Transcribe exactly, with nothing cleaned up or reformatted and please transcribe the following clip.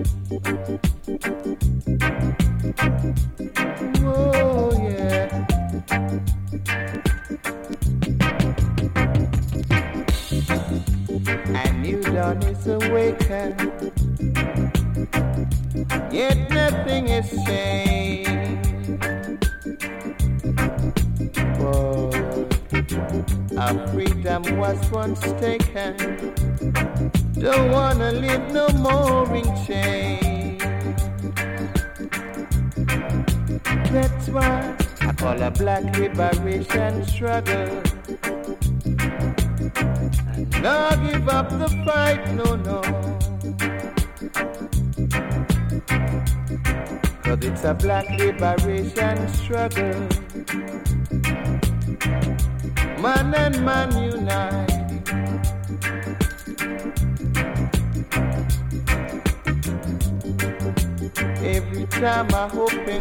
Oh yeah. A new dawn is awakened, yet nothing is changed. Whoa. Our freedom was once taken. Don't wanna live no more in chains. That's why I call a black liberation struggle. And not give up the fight, no, no. Cause it's a black liberation struggle. Man and man unite. Every time I hope and